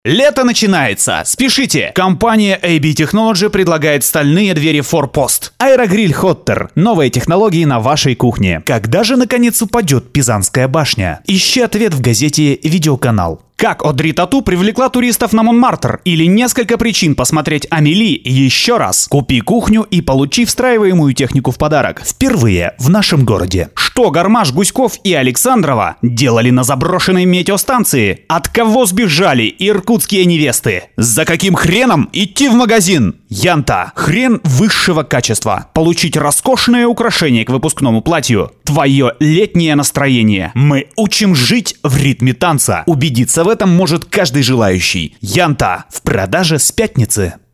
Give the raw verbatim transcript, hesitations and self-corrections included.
Лето начинается! Спешите! Компания эй би Technology предлагает стальные двери four post. Аэрогриль Hotter. Новые технологии на вашей кухне. Когда же наконец упадет Пизанская башня? Ищи ответ в газете «Видеоканал». Как Одри Тату привлекла туристов на Монмартр? Или несколько причин посмотреть Амели еще раз? Купи кухню и получи встраиваемую технику в подарок. Впервые в нашем городе. Что Гармаш, Гуськов и Александрова делали на заброшенной метеостанции? От кого сбежали иркутские невесты? За каким хреном идти в магазин? Янта. Хрен высшего качества. Получить роскошное украшение к выпускному платью. Твое летнее настроение. Мы учим жить в ритме танца. Убедиться в этом может каждый желающий. Янта. В продаже с пятницы.